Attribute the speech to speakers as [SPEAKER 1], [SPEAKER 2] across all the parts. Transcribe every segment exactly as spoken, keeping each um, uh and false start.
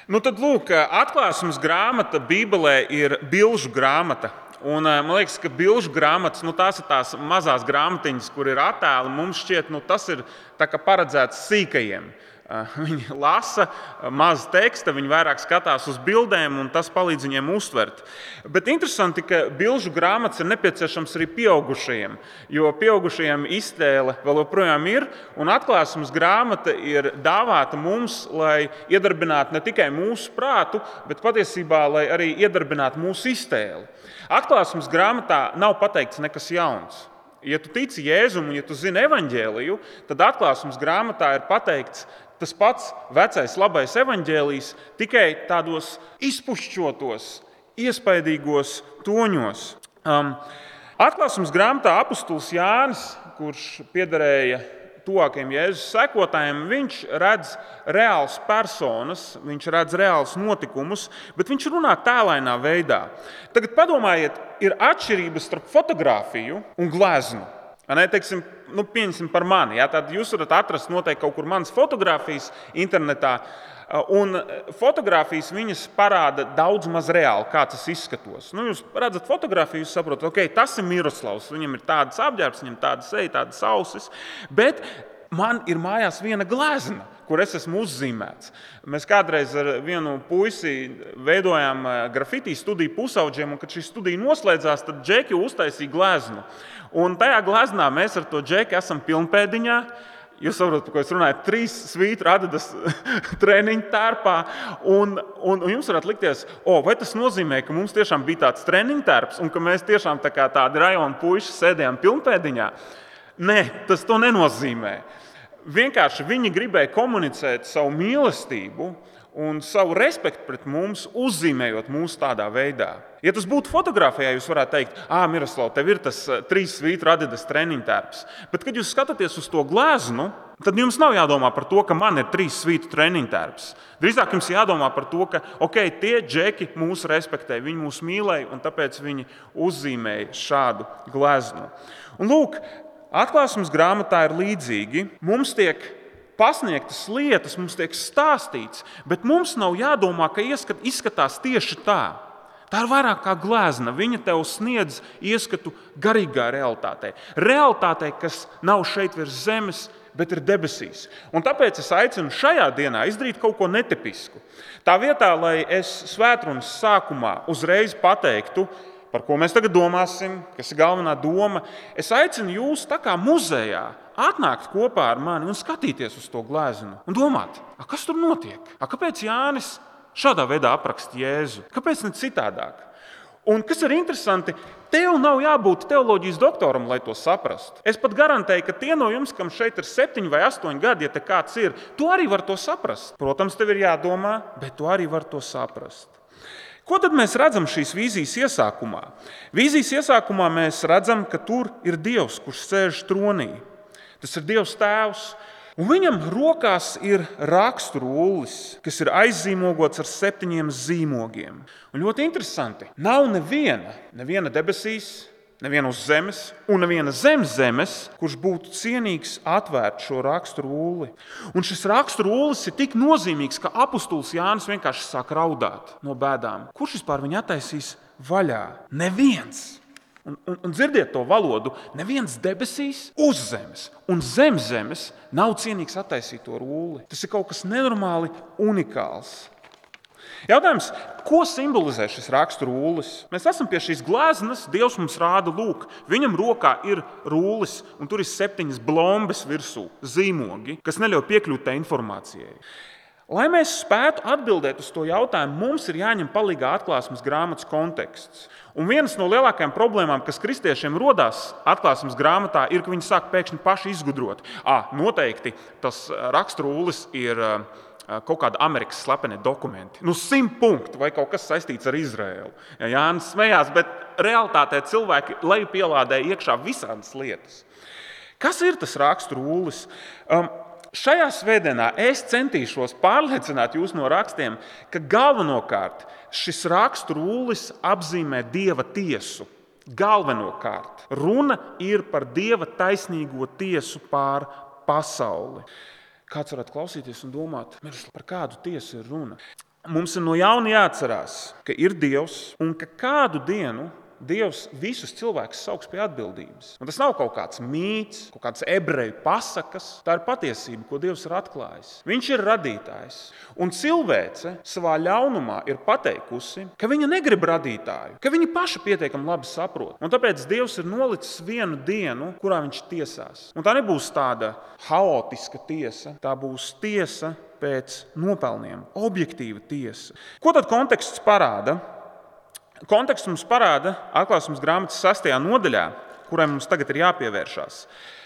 [SPEAKER 1] Nu tad, lūk, atklāsmes grāmata Bībelē ir bilžu grāmata. Un, man liekas, ka bilžu grāmatas, nu, tās ir tās mazās grāmatiņas, kur ir attēli. Mums šķiet, nu, tas ir tā kā paredzēts sīkajiem. Viņi lasa maz teksta, viņi vairāk skatās uz bildēm, un tas palīdz viņiem uztvert. Bet interesanti, ka bilžu grāmatas ir nepieciešams arī pieaugušajiem, jo pieaugušajiem iztēle vēl joprojām ir, un atklāsmes grāmata ir dāvāta mums, lai iedarbinātu ne tikai mūsu prātu, bet patiesībā, lai arī iedarbinātu mūsu iztēli. Atklāsmes grāmatā nav pateikts nekas jauns. Ja tu tici Jēzum un ja tu zini evaņģēliju, tad atklāsmes grāmatā ir pateikts tas pats vecais labais evaņģēlijs, tikai tādos izpušķotos, iespaidīgos toņos. Um, atklāsmes grāmatā apustulis Jānis, kurš piederēja tuvākajiem Jēzus sekotājiem, viņš redz reāls personas, viņš redz reāls notikumus, bet viņš runā tēlainā veidā. Tagad padomājiet, ir atšķirības starp fotografiju un gleznu. Ne, teiksim, nu, pieņemsim par mani. Ja, tad jūs varat atrast noteikti kaut kur manas fotogrāfijas internetā, un fotogrāfijas viņas parāda daudz maz reāli, kā tas izskatos. Nu, jūs redzat fotogrāfiju, jūs saprotat, ok, tas ir Miroslavs, viņam ir tādas apģērbs, viņam tādas seja, tādas ausis, bet man ir mājās viena glezna, kur es esmu uzzīmēts. Mēs kādreiz ar vienu puisi veidojām grafitī studiju pusauģiem, un kad šī studija noslēdzās, tad Džeki uztaisīja gleznu. Un tajā gleznā mēs ar to Džeki esam pilnpēdiņā. Jūs saprotat, par ko es runāju, trīs svītru Adidas treniņu tērpā. Un, un, un jums varētu likties, o, vai tas nozīmē, ka mums tiešām bija tāds treniņu tērps un ka mēs tiešām tā kā tādi rajonu puiši sēdējām pilnpēdiņā? Nē, tas to nenozīmē. Vienkārši viņi gribēja komunicēt savu mīlestību un savu respektu pret mums, uzzīmējot mūs tādā veidā. Ja tas būtu fotografijā, jūs varētu teikt, ā, Miroslav, tev ir tas trīs svītru Adidas treniņtērps. Bet, kad jūs skatāties uz to gleznu, tad jums nav jādomā par to, ka man ir trīs svītru treniņtērps. Drīzāk jums jādomā par to, ka, ok, tie Džeki mūs respektē, viņi mūs mīlēja, un tāpēc viņi uzzīmēja šādu gleznu. Un lūk, atklāsmes grāmatā ir līdzīgi. Mums tiek pasniegtas lietas, mums tiek stāstīts, bet mums nav jādomā, ka izskatās tieši tā. Tā ir vairāk kā glezna. Viņa tev sniedz ieskatu garīgā realitātē. Realitātē, kas nav šeit virs zemes, bet ir debesīs. Un tāpēc es aicinu šajā dienā izdarīt kaut ko netipisku. Tā vietā, lai es svētrunas sākumā uzreiz pateiktu, par ko mēs tagad domāsim, kas ir galvenā doma, es aicinu jūs tā kā muzejā atnākt kopā ar mani un skatīties uz to gleznu un domāt, a, kas tur notiek? A, kāpēc Jānis šādā veidā apraksta Jēzu? Kāpēc ne citādāk? Un kas ir interesanti, tev nav jābūt teoloģijas doktoram, lai to saprastu. Es pat garantēju, ka tie no jums, kam šeit ir septiņi vai astoņi gadi, ja te kāds ir, tu arī var to saprast. Protams, tev ir jādomā, bet tu arī var to saprast. Ko tad mēs redzam šīs vīzijas iesākumā? Vīzijas iesākumā mēs redzam, ka tur ir Dievs, kurš sēž tronī. Tas ir Dievs Tēvs, un viņam rokās ir raksturullis, kas ir aizzīmogots ar septiņiem zīmogiem. Un ļoti interesanti, nav neviena, neviena debesīs, neviena uz zemes un neviena zem zemes, kurš būtu cienīgs atvērt šo raksturulli. Un šis raksturullis ir tik nozīmīgs, ka apustulis Jānis vienkārši sāk raudāt no bēdām. Kurš vispār viņu attaisīs vaļā? Neviens. Un, un, un dzirdiet to valodu, neviens debesīs, uz zemes un zem zemes nav cienīgs attaisīt to rulli. Tas ir kaut kas nenormāli unikāls. Jautājums, ko simbolizē šis raksturullis? Mēs esam pie šīs gleznas, Dievs mums rāda, lūk, viņam rokā ir rullis, un tur ir septiņas blombes virsū, zīmogi, kas neļauj piekļūt tai informācijai. Lai mēs spētu atbildēt uz to jautājumu, mums ir jāņem palīgā atklāsmes grāmatas konteksts. Un vienas no lielākajām problēmām, kas kristiešiem rodās atklāsmes grāmatā, ir, ka viņi sāk pēkšņi paši izgudrot. À, noteikti tas raksturullis ir kaut kāda Amerikas slepeni dokumenti. Nu, simt punktu vai kaut kas saistīts ar Izraēlu. Ja, Jānis smējās, bet realitātē cilvēki leju pielādē iekšā visādas lietas. Kas ir tas raksturullis? Um, šajā svētdienā es centīšos pārliecināt jūs no rakstiem, ka galvenokārt šis raksturullis apzīmē Dieva tiesu. Galvenokārt. Runa ir par Dieva taisnīgo tiesu pār pasauli. Kāds varētu klausīties un domāt, par kādu tiesu ir runa? mums ir no jauna jāatcerās, ka ir Dievs un ka kādu dienu Dievs visus cilvēkus sauks pie atbildības. Un tas nav kaut kāds mīts, kaut kāds ebreju pasakas. Tā ir patiesība, ko Dievs ir atklājis. Viņš ir radītājs. Un cilvēce savā ļaunumā ir pateikusi, ka viņa negrib radītāju, ka viņa paša pietiekami labi saprot. Un tāpēc Dievs ir nolicis vienu dienu, kurā viņš tiesās. Un tā nebūs tāda haotiska tiesa, tā būs tiesa pēc nopelniem, objektīva tiesa. Ko tad konteksts parāda? Konteksts mums parāda Atklāsmes grāmatas sastajā nodaļā, kurai mums tagad ir jāpievēršās.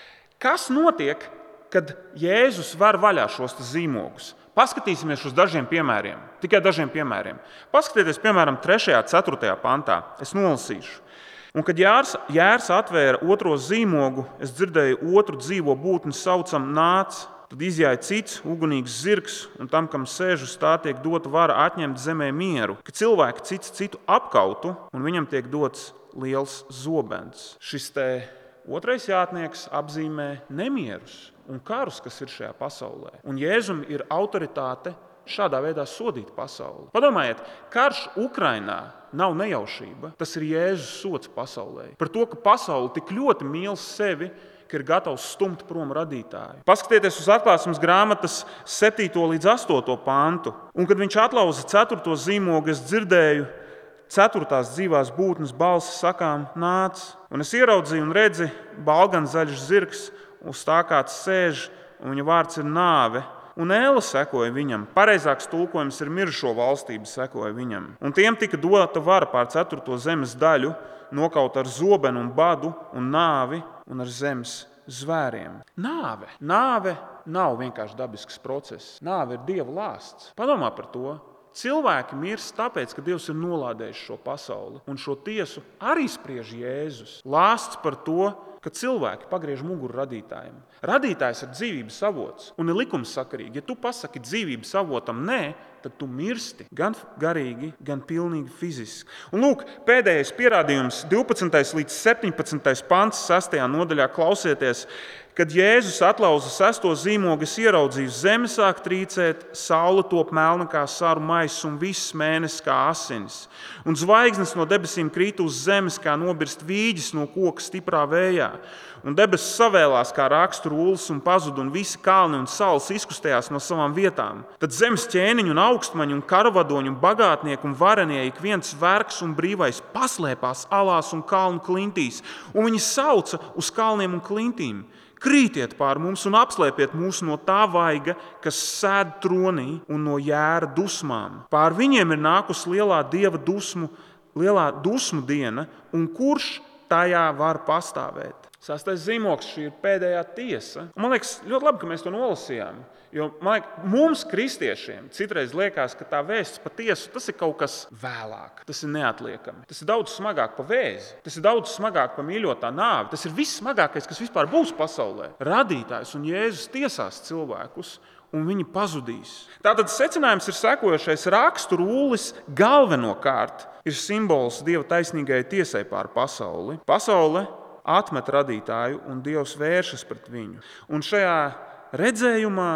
[SPEAKER 1] Kas notiek, kad Jēzus ver vaļā šos zīmogus? Paskatīsimies uz dažiem piemēriem, tikai dažiem piemēriem. Paskatieties, piemēram, trešajā, ceturtajā pantā. Es nolasīšu. Un, kad Jārs, Jārs atvēra otro zīmogu, es dzirdēju otru dzīvo būtni saucam nāc. Tad izjāja cits ugunīgs zirgs, un tam, kam sēž uz tā, tiek dota vara atņemt zemē mieru, ka cilvēki cits citu apkautu, un viņam tiek dots liels zobens. Šis te otrais jātnieks apzīmē nemierus un karus, kas ir šajā pasaulē. Un Jēzum ir autoritāte šādā veidā sodīt pasauli. Padomājiet, karš Ukrainā nav nejaušība, tas ir Jēzus sods pasaulē. Par to, ka pasauli tik ļoti mīl sevi, ka ir gatavs stumt prom radītāju. Paskatieties uz Atklāsmes grāmatas septīto līdz astoto pantu. Un, kad viņš atlauza ceturto zīmogu, es dzirdēju ceturtās dzīvās būtnes balsi sakām nāc. Un es ieraudzīju un redzi balganzaļš zirgs, uz tā kāds sēž, un viņa vārds ir nāve. Un ēle sekoja viņam. Pareizāks tulkojums ir mirušo valstība sekoja viņam. Un tiem tika dota vara pār ceturto zemes daļu, nokaut ar zobenu un badu un nāvi un ar zemes zvēriem. Nāve. Nāve nav vienkārši dabisks process. Nāve ir Dieva lāsts. Padomā par to. Cilvēki mirst tāpēc, ka Dievs ir nolādējis šo pasauli. Un šo tiesu arī spriež Jēzus. Lāsts par to, ka cilvēki pagriež muguru radītājiem. Radītājs ir dzīvības avots un ir likumsakarīgi. Ja tu pasaki dzīvības avotam nē, tad tu mirsti gan garīgi, gan pilnīgi fiziski. Un lūk, pēdējais pierādījums, divpadsmitais līdz septiņpadsmitais pants, sastajā nodaļā klausieties, kad Jēzus atlauza sesto zīmogu, es ieraudzīju, zeme sāk trīcēt, saule top melna kā saru maiss un viss mēnesis kā asinis. Un zvaigznes no debesīm krīt uz zemes, kā nobirst vīģis no koka stiprā vējā. Un debesis savēlās kā rakstu rullis un pazuda, un visi kalni un salas izkustējās no savām vietām. Tad zemes ķēniņi un augstmaņi un karavadoņi un bagātnieki un varenie, ik viens vergs un brīvais paslēpās alās un kalnu klintīs, un viņi sauca uz kalniem un klintīm. Krītiet pār mums un apslēpiet mūs no tā vaiga, kas sēd tronī un no jēra dusmām. Pār viņiem ir nākusi lielā Dieva dusmu, lielā dusmu diena, un kurš tajā var pastāvēt? Sastais zīmogs, šī ir pēdējā tiesa. Un man liekas, ļoti labi, ka mēs to nolasījām. Jo man liekas, mums, kristiešiem, citreiz liekas, ka tā vēsts pa tiesu, tas ir kaut kas vēlāk. Tas ir neatliekami. Tas ir daudz smagāk pa vēzi. Tas ir daudz smagāk pa mīļotā nāvi. Tas ir viss smagākais, kas vispār būs pasaulē. Radītājs un Jēzus tiesās cilvēkus, un viņi pazudīs. Tātad secinājums ir sekojošais. Rakstu rullis galvenokārt ir simbols Dieva taisnīgai tiesai pār pasauli. Pasaule atmet radītāju, un Dievs vēršas pret viņu. Un šajā redzējumā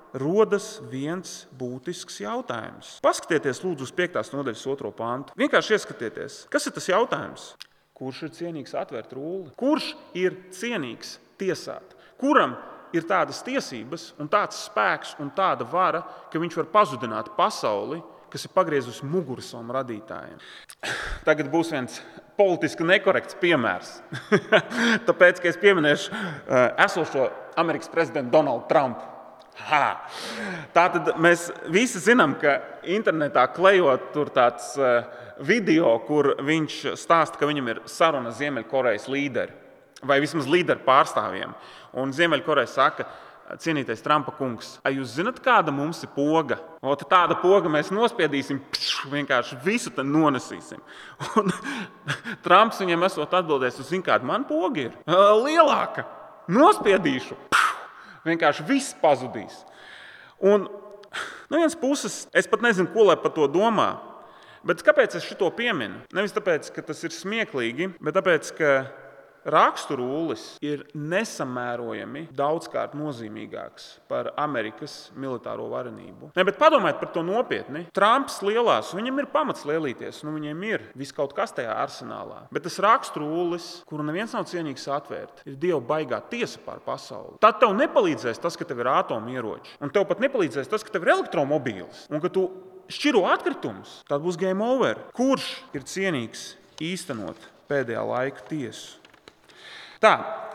[SPEAKER 1] rodas viens būtisks jautājums. Paskatieties lūdzu uz piektās nodaļas otro pantu. Vienkārši ieskatieties, kas ir tas jautājums? Kurš ir cienīgs atvērt rulli? Kurš ir cienīgs tiesāt? Kuram ir tādas tiesības un tāds spēks un tāda vara, ka viņš var pazudināt pasauli, kas ir pagriezusi muguru savam radītājiem? Tagad būs viens politiski nekorekts piemērs. Tāpēc, ka es pieminēšu uh, esošo Amerikas prezidentu Donaldu Trumpu. Ha! Tātad mēs visi zinām, ka internetā klejot tur tāds uh, video, kur viņš stāsta, ka viņam ir saruna Ziemeļkorejas līderi, vai vismaz līderu pārstāvjiem. Un Ziemeļkoreja saka, cienītais Trumpa kungs, vai jūs zinat, kāda mums ir poga? O, tāda poga mēs nospiedīsim, pšu, vienkārši visu te nonesīsim. Un Trumps viņam esot atbildējis, jūs zināt, kāda man poga ir? Lielāka. Nospiedīšu. Pšu, vienkārši viss pazudīs. Un no vienas puses, es pat nezinu, ko lai par to domā. Bet kāpēc es šito pieminu? Nevis tāpēc, ka tas ir smieklīgi, bet tāpēc, ka raksturullis ir nesamērojami daudzkārt nozīmīgāks par Amerikas militāro varenību. Ne, bet padomājiet par to nopietni. Trumps lielās, viņam ir pamats lielīties, nu viņiem ir viss kaut kas tajā arsenālā. Bet tas raksturullis, kuru neviens nav cienīgs atvērt, ir Dieva baigā tiesa pār pasauli. Tad tev nepalīdzēs tas, ka tev ir atomieroči. Un tev pat nepalīdzēs tas, ka tev ir elektromobīls. Un ka tu šķiro atkritumus, tad būs game over. Kurš ir cienīgs īstenot pēdējā laika tiesu? Tā,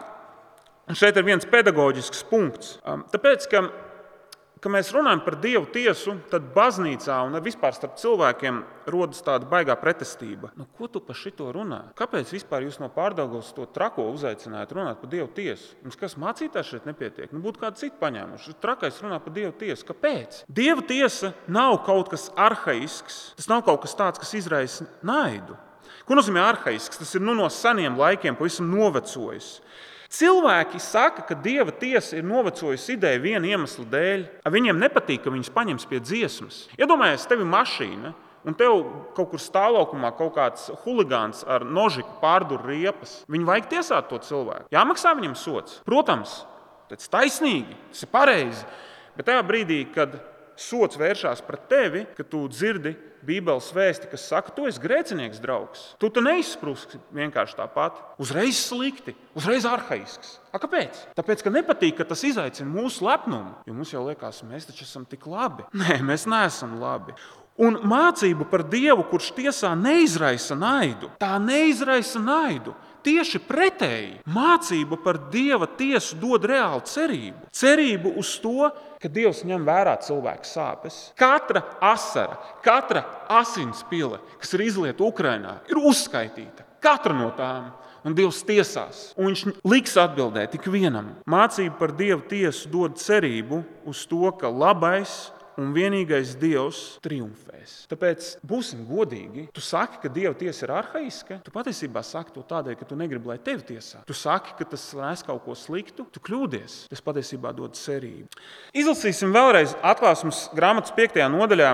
[SPEAKER 1] un šeit ir viens pedagoģisks punkts. Tāpēc, ka, ka mēs runājam par Dievu tiesu, tad baznīcā un vispār starp cilvēkiem rodas tāda baigā pretestība. Nu, ko tu par šito runā? Kāpēc vispār jūs no Pārdaugavas to trako uzaicinājāt runāt par Dievu tiesu? Mums kas mācītājs šeit nepietiek? Nu, būtu kādu citu paņēmuši. Trakais runā par Dievu tiesu. Kāpēc? Dieva tiesa nav kaut kas arhaisks. Tas nav kaut kas tāds, kas izraisa naidu. Ko nozīmē arhaisks? Tas ir nu, no seniem laikiem, pavisam novecojis. Cilvēki saka, ka Dieva tiesa ir novecojusi ideja viena iemesla dēļ. Viņiem nepatīk, ka viņus paņems pie dziesmas. Iedomājies, tev ir mašīna, un tev kaut kur stāvlaukumā kaut kāds huligāns ar nožiku pārdur riepas. Viņu vajag tiesāt to cilvēku. Jāmaksā viņam sots. Protams, tas ir taisnīgi, tas ir pareizi. Bet tajā brīdī, kad sots vēršās pret tevi, kad tu dzirdi Bībeles vēsti, kas saka, tu esi grēcinieks, draugs. Tu tu neizspruksi vienkārši tāpat. Uzreiz slikti, uzreiz arhaisks. A, kāpēc? Tāpēc, ka nepatīk, ka tas izaicina mūsu lepnumu. Jo mums jau liekas, mēs taču esam tik labi. Nē, mēs neesam labi. Un mācība par Dievu, kurš tiesā neizraisa naidu, tā neizraisa naidu. Tieši pretēji, mācība par Dieva tiesu dod reālu cerību. Cerību uz to, ka Dievs ņem vērā cilvēku sāpes. Katra asara, katra asinspile, kas ir izlieta Ukrainā, ir uzskaitīta. Katra no tām. Un Dievs tiesās. Un viņš liks atbildēt tik vienam. Mācība par Dieva tiesu dod cerību uz to, ka labais un vienīgais Dievs triumfēs. Tāpēc būsim godīgi. Tu saki, ka Dieva tiesa ir arhaiska. Tu patiesībā saki to tādēļ, ka tu negribi, lai tevi tiesā. Tu saki, ka tas nes kaut ko sliktu. Tu kļūdies. Tas patiesībā dod cerību. Izlasīsim vēlreiz Atklāsmes grāmatas piektajā nodaļā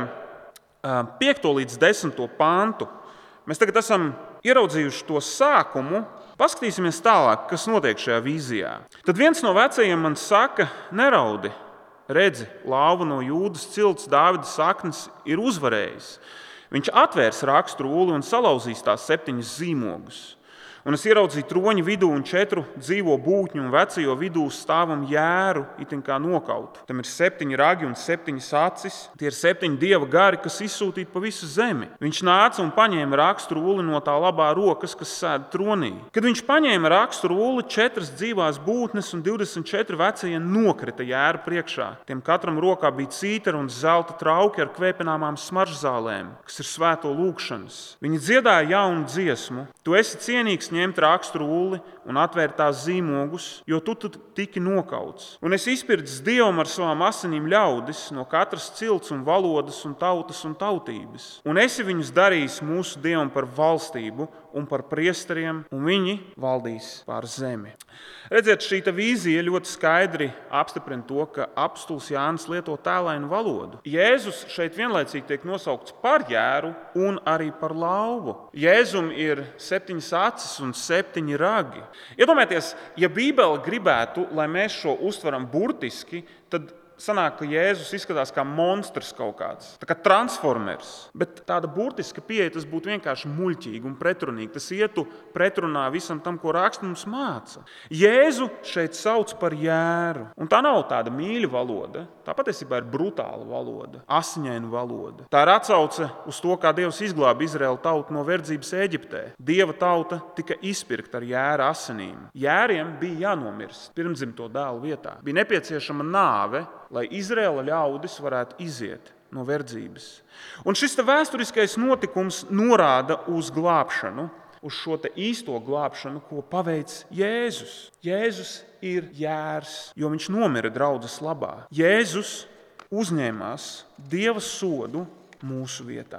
[SPEAKER 1] piekto līdz desmito pantu. Mēs tagad esam ieraudzījuši to sākumu. Paskatīsimies tālāk, kas notiek šajā vīzijā. Tad viens no vecajiem man saka, neraudi. Redzi, lauva no Jūdas cilts Dāvida saknes ir uzvarējis. Viņš atvērs raksturuli un salauzīs tās septiņas zīmogus. Un es ieraudzīju troņa vidū un četru dzīvo būtņu un vecajo vidū stāvam jēru, itin kā nokautu. Tam ir septiņi ragi un septiņas acis. Tie ir septiņi Dieva gari, kas izsūtīti pa visu zemi. Viņš nāca un paņēma raksturuli no tā labā rokas, kas sēd tronī. Kad viņš paņēma raksturuli, četras dzīvās būtnes un divdesmit četri vecie nokrita jēru priekšā. Tiem katram rokā bija cītara un zelta trauki ar kvēpināmām smaržzālēm, kas ir svēto lūgšanas. Viņi dziedāja jaunu dziesmu. Tu esi cienīgs ņemt raksturuli un atvērt tās zīmogus, jo tu tu tiki nokauts. Un es izpirds Dievam ar savām asinīm ļaudis no katras cilts un valodas un tautas un tautības. Un esi viņus darījis mūsu Dievam par valstību un par priesteriem, un viņi valdīs pār zemi. Redziet, šī vīzija ļoti skaidri apstiprina to, ka apostols Jānis lieto tēlainu valodu. Jēzus šeit vienlaicīgi tiek nosaukts par jēru un arī par lauvu. Jēzum ir septiņas acis un septiņi ragi. Iedomājieties, ja Bībele gribētu, lai mēs šo uztveram burtiski, tad sanāk, ka Jēzus izskatās kā monstrs kaut kāds, tā kā transformers. Bet tāda burtiska pieeja, tas būtu vienkārši muļķīgi un pretrunīgi. Tas ietu pretrunā visam tam, ko raksts mums māca. Jēzu šeit sauc par jēru. Un tā nav tāda mīļa valoda. Tā patiesībā ir brutāla valoda, asiņaina valoda. Tā ir atsauce uz to, kā Dievs izglāba Izraēlu tautu no verdzības Eģiptē. Dieva tauta tika izpirkta ar jēra asinīm. Jēriem bija jānomirst pirmdzimto dēlu vietā. Bija nepieciešama nāve, lai Izraēla ļaudis varētu iziet no verdzības. Un šis te vēsturiskais notikums norāda uz glābšanu, uz šo te īsto glābšanu, ko paveic Jēzus. Jēzus ir jērs, jo viņš nomira draudzes labā. Jēzus uzņēmās Dieva sodu mūsu vietā.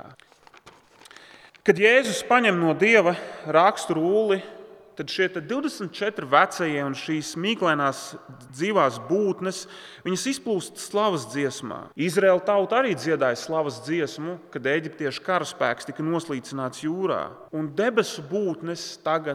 [SPEAKER 1] Kad Jēzus paņem no Dieva raksturuli, tad šie divdesmit četri vecie un šīs mīklainās dzīvās būtnes, viņas izplūst slavas dziesmā. Izraēla tauta arī dziedāja slavas dziesmu, kad eģiptiešu karaspēks tika noslīcināts jūrā. Un debesu būtnes tagad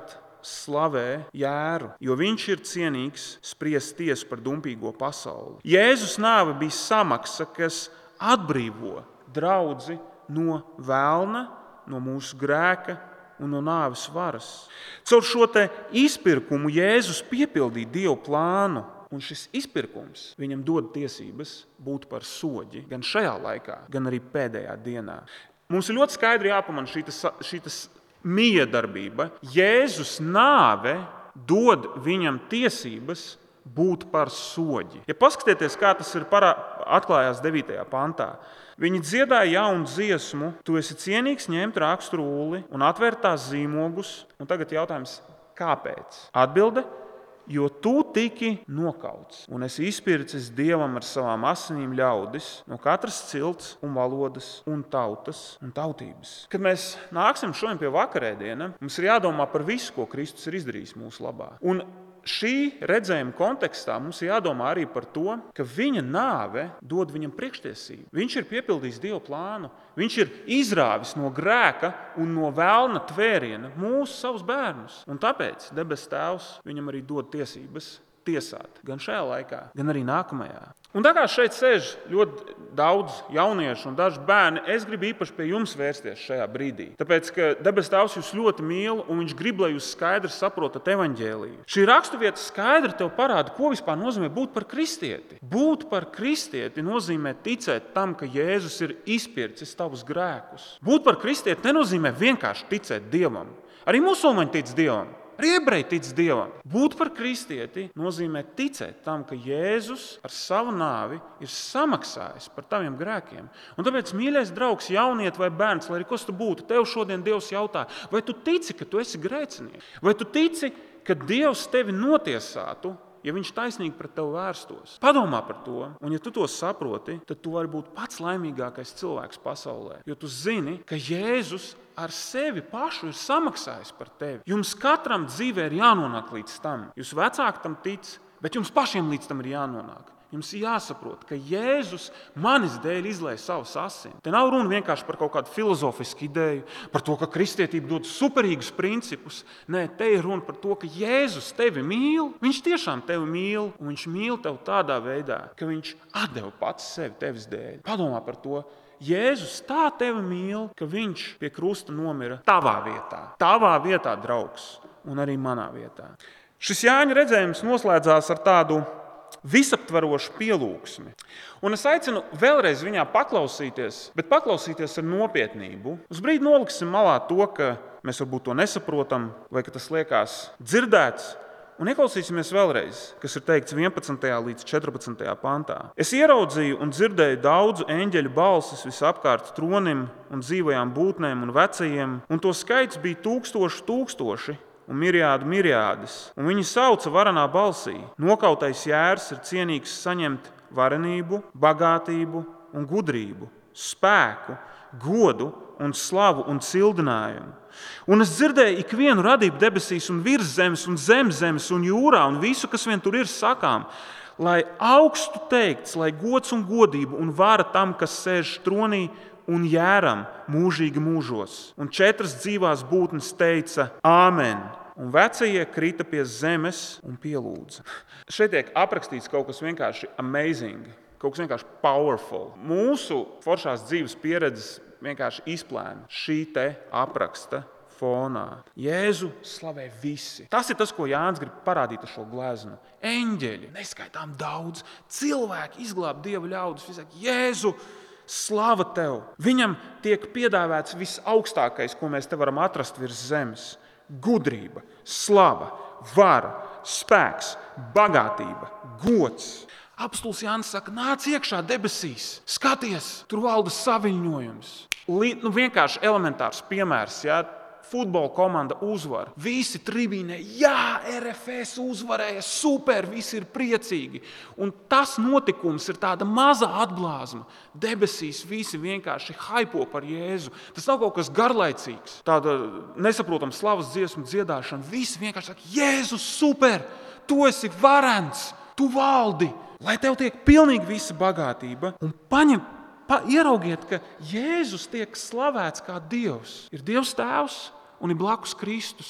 [SPEAKER 1] slavē Jēru, jo viņš ir cienīgs spriest tiesu par dumpīgo pasauli. Jēzus nāve bija samaksa, kas atbrīvo draudzi no vēlna, no mūsu grēka un no nāves varas. Caur šo te izpirkumu Jēzus piepildīja Dievu plānu, un šis izpirkums viņam dod tiesības būt par soģi gan šajā laikā, gan arī pēdējā dienā. Mums ir ļoti skaidri jāpamana šī miedarbība. Jēzus nāve dod viņam tiesības būt par soģi. Ja paskatieties, kā tas ir parā, atklājās devītajā pantā. Viņi dziedāja jaunu dziesmu, tu esi cienīgs ņemt rakstu rulli un atvērt tās zīmogus. Un tagad jautājums, kāpēc? Atbilde, jo tu tiki nokauts un esi izpircis Dievam ar savām asinīm ļaudis no katras cilts un valodas un tautas un tautības. Kad mēs nāksim šodien pie vakarēdiena, mums ir jādomā par visu, ko Kristus ir izdarījis mūsu labā. Un šī redzējuma kontekstā mums ir jādomā arī par to, ka viņa nāve dod viņam priekštiesību. Viņš ir piepildījis Dieva plānu. Viņš ir izrāvis no grēka un no vēlna tvēriena mūsu savus bērnus. Un tāpēc debes Tēvs viņam arī dod tiesības tiesāt gan šajā laikā, gan arī nākamajā. Un tā kā šeit sēž ļoti daudz jauniešu un daži bērni, es gribu īpaši pie jums vērsties šajā brīdī. Tāpēc, ka debes Tēvs jūs ļoti mīl un viņš grib, lai jūs skaidri saprotat evaņģēliju. Šī raksturvieta skaidri tev parāda, ko vispār nozīmē būt par kristieti. Būt par kristieti nozīmē ticēt tam, ka Jēzus ir izpircis tavus grēkus. Būt par kristieti nenozīmē vienkārši ticēt Dievam. Arī musulmaņi tic Dievam. Arī ebreji tic Dievam. Būt par kristieti nozīmē ticēt tam, ka Jēzus ar savu nāvi ir samaksājis par taviem grēkiem. Un tāpēc, mīļais draugs, jauniet vai bērns, lai arī kas tu būtu, tev šodien Dievs jautā, vai tu tici, ka tu esi grēcinieks? Vai tu tici, ka Dievs tevi notiesātu, ja viņš taisnīgi pret tevi vērstos? Padomā par to, un ja tu to saproti, tad tu vari būt pats laimīgākais cilvēks pasaulē, jo tu zini, ka Jēzus ar sevi pašu ir samaksājis par tevi. Jums katram dzīvē ir jānonāk līdz tam. Jūs vecāki tam tic, bet jums pašiem līdz tam ir jānonāk. Jums ir jāsaprot, ka Jēzus manis dēļ izlēja savas asinis. Te nav runa vienkārši par kaut kādu filozofisku ideju, par to, ka kristietība dod superīgus principus. Nē, te ir runa par to, ka Jēzus tevi mīl. Viņš tiešām tevi mīl, un viņš mīl tevi tādā veidā, ka viņš atdeva pats sevi tevis dēļ. Padomā par to. Jēzus tā tevi mīl, ka viņš pie krusta nomira tavā vietā. Tavā vietā, draugs, un arī manā vietā. Šis Jāņa redzējums noslēdzās ar tādu visaptverošu pielūgsmi. Un es aicinu vēlreiz viņā paklausīties, bet paklausīties ar nopietnību. Uz brīdi noliksim malā to, ka mēs varbūt to nesaprotam, vai ka tas liekas dzirdēts, un ieklausīsimies vēlreiz, kas ir teikts vienpadsmitajā līdz četrpadsmitajā pantā. Es ieraudzīju un dzirdēju daudzu eņģeļu balsis visapkārt tronim un dzīvajām būtnēm un vecajiem, un to skaits bija tūkstoši tūkstoši, un miriādu miriādis, un viņi sauca varanā balsī. Nokautais jērs ir cienīgs saņemt varenību, bagātību un gudrību, spēku, godu un slavu un cildinājumu. Un es dzirdēju ikvienu radību debesīs un virs zemes un zem zemes un jūrā un visu, kas vien tur ir sakām, lai augstu teikts, lai gods un godība un vara tam, kas sēž tronī un jēram mūžīgi mūžos. Un četras dzīvās būtnes teica Āmen. Un vecie krita pie zemes un pielūdza. Šeit tiek aprakstīts kaut kas vienkārši amazing, kaut kas vienkārši powerful. Mūsu foršās dzīves pieredzes vienkārši izplēna šī te apraksta fonā. Jēzu slavē visi. Tas ir tas, ko Jānis grib parādīt ar šo gleznu. Eņģeļi, neskaitām daudz, cilvēki izglāb Dieva ļaudis, visi saka, Jēzu, slava tev! Viņam tiek piedāvāts visaugstākais, ko mēs te varam atrast virs zemes. Gudrība, slava, vara, spēks, bagātība, gods. Apostuls Jānis saka, nāc iekšā debesīs, skaties, tur valda saviņojums. Nu, vienkārši elementārs piemērs, ja? Futbola komanda uzvar. Visi tribīnē, jā, R F S uzvarēja, super, visi ir priecīgi. Un tas notikums ir tāda maza atblāzma. Debesīs visi vienkārši haipo par Jēzu. Tas nav kaut kas garlaicīgs, tāda nesaprotama slavas dziesmu dziedāšana. Visi vienkārši saka, Jēzus, super, tu esi varens, tu valdi, lai tev tiek pilnīgi visa bagātība. Un paņem, pa, ieraugiet, ka Jēzus tiek slavēts kā Dievs. Ir Dievs Tēvs un ir blakus Kristus.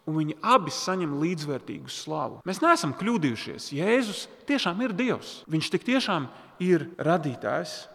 [SPEAKER 1] un viņi abi saņem līdzvērtīgu slavu. Mēs neesam kļūdījušies. Jēzus tiešām ir Dievs. Viņš tik tiešām ir radītājs.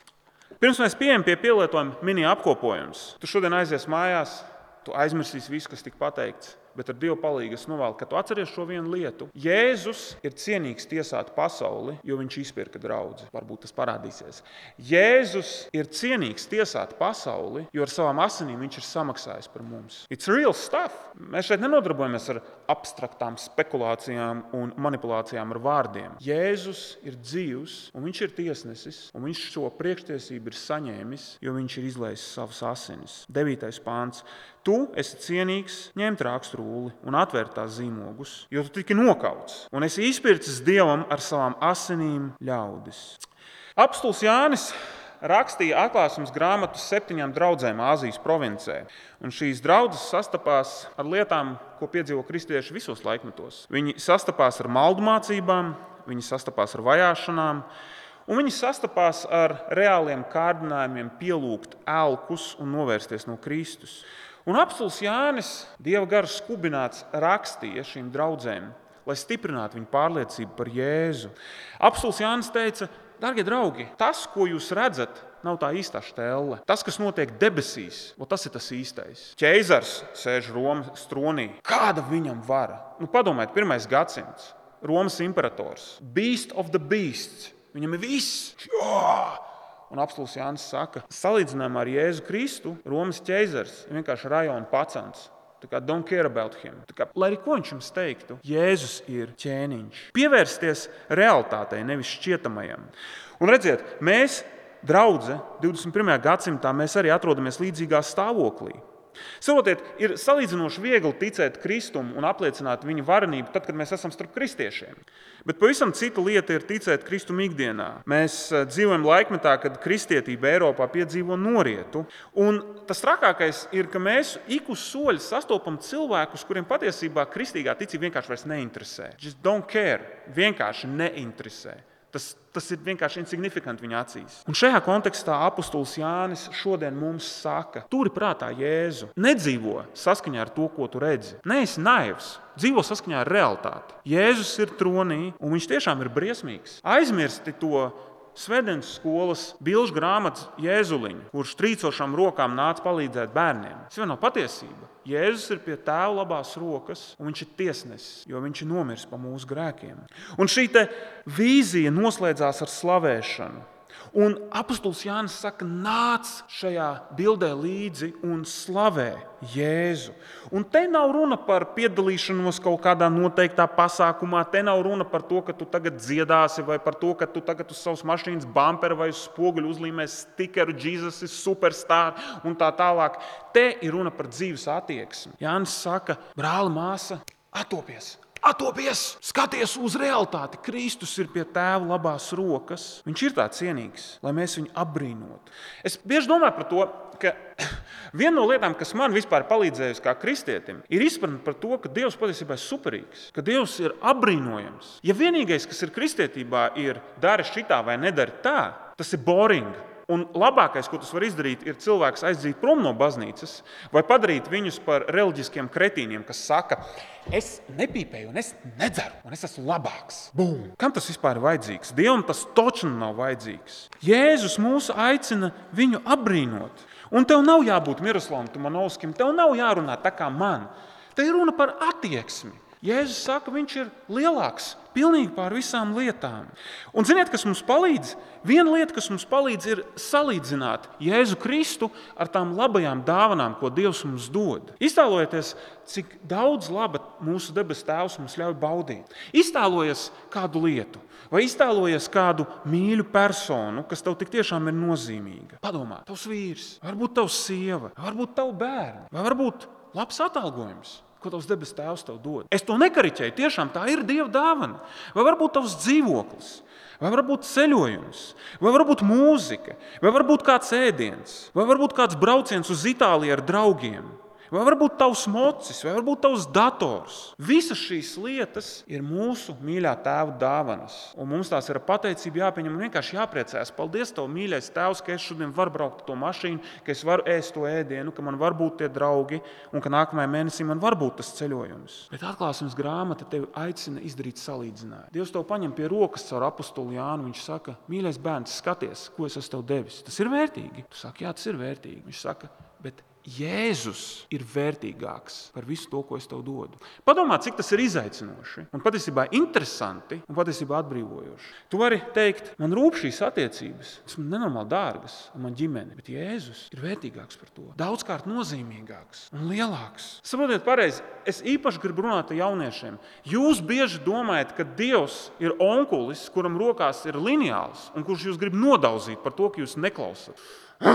[SPEAKER 1] Pirms mēs pieejam pie pielietojuma mini apkopojums. Tu šodien aizies mājās, tu aizmirsīsi visu, kas tika pateikts. Bet ar Dievu palīgu es novēlu, ka tu atceries šo vienu lietu. Jēzus ir cienīgs tiesāt pasauli, jo viņš izpirka draudzi. Varbūt tas parādīsies. Jēzus ir cienīgs tiesāt pasauli, jo ar savām asinīm viņš ir samaksājis par mums. It's real stuff. Mēs šeit nenodarbojamies ar abstraktām spekulācijām un manipulācijām ar vārdiem. Jēzus ir dzīvs, un viņš ir tiesnesis, un viņš šo priekštiesību ir saņēmis, jo viņš ir izlējis savas asinis. Devītais pāns. Tu esi cienīgs ņemt rakstrūli un atvērt tās zīmogus, jo tu tiki nokauts, un esi izpircis Dievam ar savām asinīm ļaudis. Apostols Jānis rakstīja atklāsmes grāmatu septiņām draudzēm Āzijas provincē, un šīs draudzes sastapās ar lietām, ko piedzīvo kristieši visos laikmetos. Viņi sastapās ar maldu mācībām, viņi sastapās ar vajāšanām, un viņi sastapās ar reāliem kārdinājumiem pielūgt elkus un novērsties no Kristus. Un apostols Jānis, Dieva gara skubināts, rakstīja šīm draudzēm, lai stiprinātu viņu pārliecību par Jēzu. Apostols Jānis teica, darbie draugi, tas, ko jūs redzat, nav tā īstā štelle. Tas, kas notiek debesīs, tas ir tas īstais. Ķeizars sēž Romas tronī. Kāda viņam vara? Nu, padomājiet, pirmais gadsimts, Romas imperators, beast of the beasts. Viņam ir viss. Jā! Un apostols Jānis saka, salīdzinājumā ar Jēzu Kristu, Romas ķeizars ir vienkārši rajona pacants. Tā kā don't care about him. Tā kā, lai arī ko viņš jums teiktu, Jēzus ir ķēniņš. Pievērsties realitātei, nevis šķietamajam. Un redziet, mēs, draudze, divdesmit pirmajā gadsimtā, mēs arī atrodamies līdzīgā stāvoklī. Saprotiet, ir salīdzinoši viegli ticēt Kristum un apliecināt viņa varenību tad, kad mēs esam starp kristiešiem. Bet pavisam cita lieta ir ticēt Kristum ikdienā. Mēs dzīvojam laikmetā, kad kristietība Eiropā piedzīvo norietu. Un tas trakākais ir, ka mēs ik uz soļa sastopam cilvēkus, kuriem patiesībā kristīgā ticība vienkārši vairs neinteresē. Just don't care. Vienkārši neinteresē. Tas, tas ir vienkārši insignifikanti viņa acīs. Un šajā kontekstā apostols Jānis šodien mums saka, turi prātā Jēzu. Nedzīvo saskaņā ar to, ko tu redzi. Neesi naivs. Dzīvo saskaņā ar realitāti. Jēzus ir tronī, un viņš tiešām ir briesmīgs. Aizmirsti to Svedens skolas bilžu grāmatas Jēzuliņu, kurš trīcošām rokām nāca palīdzēt bērniem. Tas jau nav patiesība. Jēzus ir pie Tēva labās rokas, un viņš ir tiesnesis, jo viņš ir nomiris par mūsu grēkiem. Un šī te vīzija noslēdzās ar slavēšanu. Un apostols Jānis saka, nāc šajā bildē līdzi un slavē Jēzu. Un te nav runa par piedalīšanos kaut kādā noteiktā pasākumā, te nav runa par to, ka tu tagad dziedāsi, vai par to, ka tu tagad uz savas mašīnas bamperu vai uz spoguļu uzlīmēsi stikeru Jesus is superstar un tā tālāk. Te ir runa par dzīves attieksmi. Jānis saka, brāli, māsa, attopies! Attopies, skaties uz realitāti. Kristus ir pie Tēva labās rokas. Viņš ir tā cienīgs, lai mēs viņu apbrīnotu. Es bieži domāju par to, ka viena no lietām, kas man vispār palīdzējusi kā kristietim, ir izpratne par to, ka Dievs patiesībā ir superīgs, ka Dievs ir apbrīnojams. Ja vienīgais, kas ir kristietībā, ir dari šitā vai nedari tā, tas ir boring. Un labākais, ko tas var izdarīt, ir cilvēks aizdzīt prom no baznīcas vai padarīt viņus par reliģiskiem kretīniem, kas saka, es nepīpēju un es nedzeru, un es esmu labāks. Bum! Kam tas vispār ir vajadzīgs? Dievam tas točni nav vajadzīgs. Jēzus mūs aicina viņu apbrīnot. Un tev nav jābūt Miroslavam Tumanovskim, tev nav jārunā tā kā man. Te ir runa par attieksmi. Jēzus saka, viņš ir lielāks, pilnīgi pār visām lietām. Un ziniet, kas mums palīdz? Viena lieta, kas mums palīdz, ir salīdzināt Jēzu Kristu ar tām labajām dāvanām, ko Dievs mums dod. Iztēlojieties, cik daudz laba mūsu debes Tēvs mums ļauj baudīt. Iztēlojies kādu lietu, vai iztēlojies kādu mīļu personu, kas tev tik tiešām ir nozīmīga. Padomā, tavs vīrs, varbūt tavs sieva, varbūt tavu bērnu, vai varbūt labs atalgojums, ko tavs debes Tēvs tev dod. Es to nekariķēju, tiešām tā ir Dieva dāvana. Vai varbūt tavs dzīvoklis, vai varbūt ceļojums, vai varbūt mūzika, vai varbūt kāds ēdiens, vai varbūt kāds brauciens uz Itāliju ar draugiem, vai varbūt tavs mocis, vai varbūt tavs dators. Visas šīs lietas ir mūsu mīļā tēva dāvanas. Un mums tās ir pateicība jāpieņem un vienkārši jāpriecājas. Paldies, tev, mīļais tēvs, ka es šodien varu braukt ar to mašīnu, ka es varu ēst to ēdienu, ka man var būt tie draugi un ka nākamajā mēnesī man var būt tas ceļojums. Bet atklāsmes grāmata tevi aicina izdarīt salīdzinājumu. Dievs tev paņem pie rokas caur apostuli Jānu. Viņš saka, mīļais bērns, skaties, ko es esmu tev devis. Tas ir vērtīgi. Tu saki, jā, tas ir vērtīgi. Viņš saka, bet Jēzus ir vērtīgāks par visu to, ko es tev dodu. Padomā, cik tas ir izaicinoši un patiesībā interesanti un patiesībā atbrīvojoši. Tu vari teikt, man rūp šīs attiecības, tas man nenormāli dārgas un man ģimene, bet Jēzus ir vērtīgāks par to. Daudzkārt nozīmīgāks un lielāks. Saprotiet pareizi, es īpaši gribu runāt ar jauniešiem. Jūs bieži domājat, ka Dievs ir onkulis, kuram rokās ir lineāls un kurš jūs grib nodauzīt par to, ka jūs neklausat.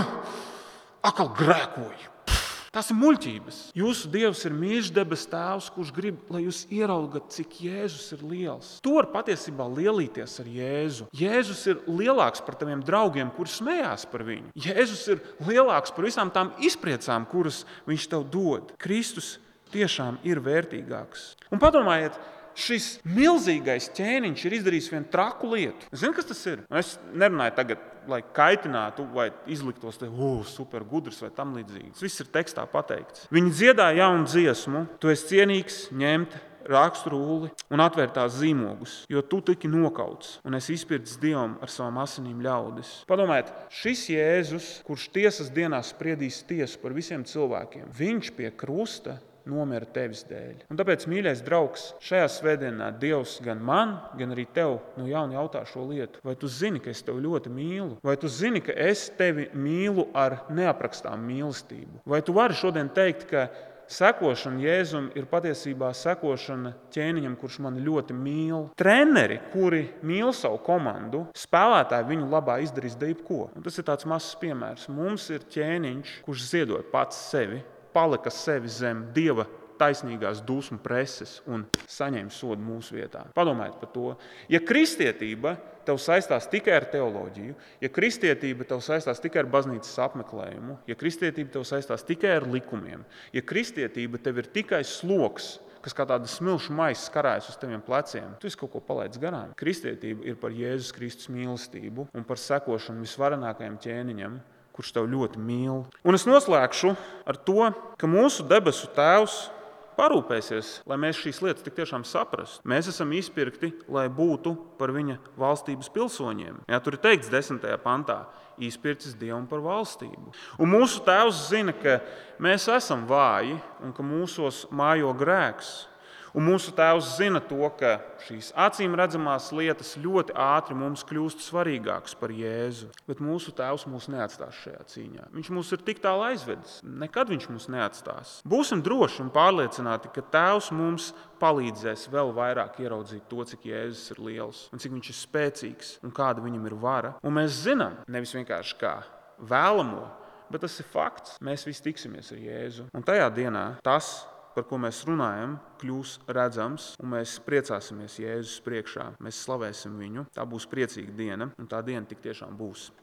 [SPEAKER 1] Akal grēkoju. Tas ir muļķības. Jūsu Dievs ir mīļš debes tēvs, kurš grib, lai jūs ieraugat, cik Jēzus ir liels. Tu vari patiesībā lielīties ar Jēzu. Jēzus ir lielāks par taviem draugiem, kuri smējās par viņu. Jēzus ir lielāks par visām tām izpriecām, kuras viņš tev dod. Kristus tiešām ir vērtīgāks. Un padomājiet, šis milzīgais ķēniņš ir izdarījis vienu traku lietu. Zini, kas tas ir? Es nerunāju tagad, lai kaitinātu vai izliktos te, uh, super gudrs vai tam līdzīgi. Tas viss ir tekstā pateikts. Viņi dziedāja jaunu dziesmu, tu esi cienīgs ņemt rakstu rulli un atvērt tās zīmogus, jo tu tiki nokauts un esi izpircis Dievam ar savām asinīm ļaudis. Padomājiet, šis Jēzus, kurš tiesas dienā spriedīs tiesu par visiem cilvēkiem, viņš pie krusta nomira tevis dēļ. Un tāpēc, mīļais draugs, šajā svētdienā Dievs gan man, gan arī tev no jauna jautā šo lietu. Vai tu zini, ka es tevi ļoti mīlu? Vai tu zini, ka es tevi mīlu ar neaprakstām mīlestību? Vai tu vari šodien teikt, ka sekošana Jēzum ir patiesībā sekošana ķēniņam, kurš mani ļoti mīl? Treneri, kuri mīl savu komandu, spēlētāji viņu labā izdarīs jebko. Un tas ir tāds mazs piemērs. Mums ir ķēniņš, kurš ziedoja pats sevi, palika sevi zem Dieva taisnīgās dusmu preses un saņēma sodu mūsu vietā. Padomājiet par to. Ja kristietība tev saistās tikai ar teoloģiju, ja kristietība tev saistās tikai ar baznīcas apmeklējumu, ja kristietība tev saistās tikai ar likumiem, ja kristietība tev ir tikai sloks, kas kā tāda smilšu maisa karājas uz taviem pleciem, tu esi kaut ko palaidis garām. Kristietība ir par Jēzus Kristus mīlestību un par sekošanu visvarenākajam ķēniņam, kurš tev ļoti mīl. Un es noslēgšu ar to, ka mūsu debesu tēvs parūpēsies, lai mēs šīs lietas tik tiešām saprastu. Mēs esam izpirkti, lai būtu par viņa valstības pilsoņiem. Jā, tur ir teikts desmitajā pantā, izpircis Dievam par valstību. Un mūsu tēvs zina, ka mēs esam vāji un ka mūsos mājo grēks. Un mūsu tēvs zina to, ka šīs acīm redzamās lietas ļoti ātri mums kļūst svarīgākas par Jēzu. Bet mūsu tēvs mūs neatstās šajā cīņā. Viņš mūs ir tik tālu aizvedis. Nekad viņš mūs neatstās. Būsim droši un pārliecināti, ka tēvs mums palīdzēs vēl vairāk ieraudzīt to, cik Jēzus ir liels un cik viņš ir spēcīgs un kāda viņam ir vara. Un mēs zinām, nevis vienkārši kā vēlamo, bet tas ir fakts. Mēs visi tiksimies ar Jēzu. Un tajā dienā tas, par ko mēs runājam, kļūs redzams, un mēs priecāsimies Jēzus priekšā. Mēs slavēsim viņu. Tā būs priecīga diena, un tā diena tik tiešām būs.